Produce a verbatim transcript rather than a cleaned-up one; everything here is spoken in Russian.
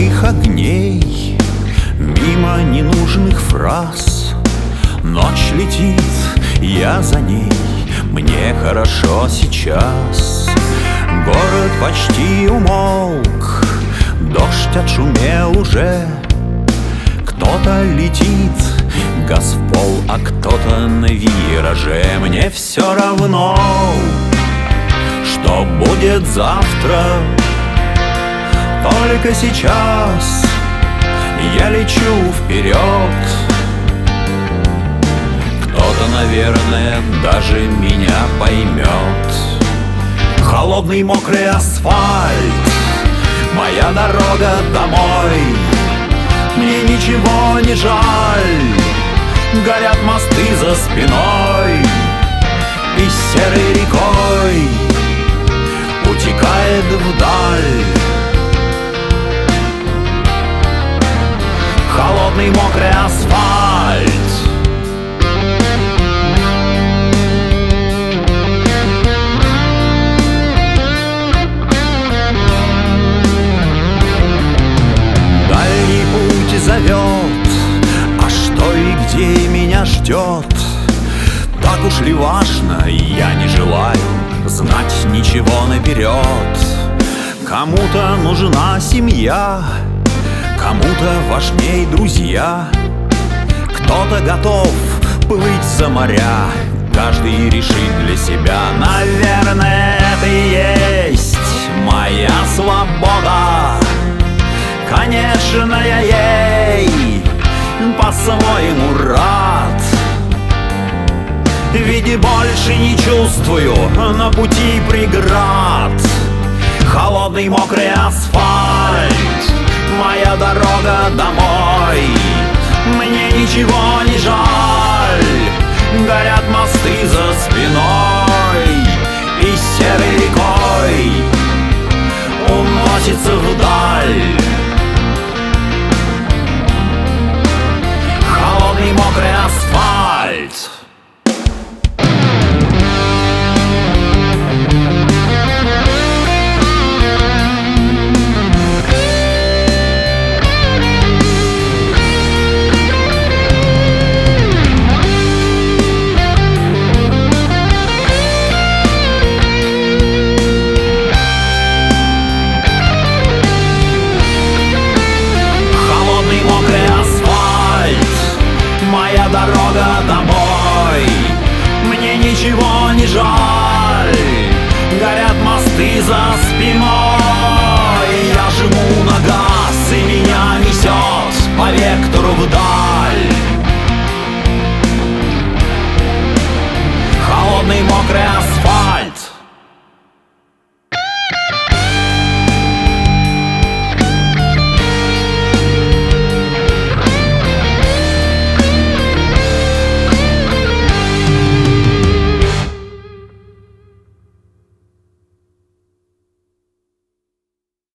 ночных огней, мимо ненужных фраз. Ночь летит, я за ней, мне хорошо сейчас. Город почти умолк, дождь отшумел уже. Кто-то летит, газ в пол, а кто-то на вираже. Мне все равно, что будет завтра. Только сейчас я лечу вперед. Кто-то, наверное, даже меня поймет. Холодный мокрый асфальт, моя дорога домой. Мне ничего не жаль, горят мосты за спиной. И серой рекой утекает вдаль холодный мокрый асфальт. Дальний путь зовет, а что и где меня ждет, так уж ли важно, я не желаю знать ничего наперед. Кому-то нужна семья, кому-то важней друзья. Кто-то готов плыть за моря, каждый решит для себя. Наверное, это и есть моя свобода. Конечно, я ей по-своему рад, ведь больше не чувствую на пути преград. Холодный мокрый асфальт, моя дорога домой. Мне ничего не жаль, горят мосты за спиной. И серой рекой уносится вдаль холодный мокрый асфальт. Моя дорога домой. Мне ничего не жаль, горят мосты за спиной.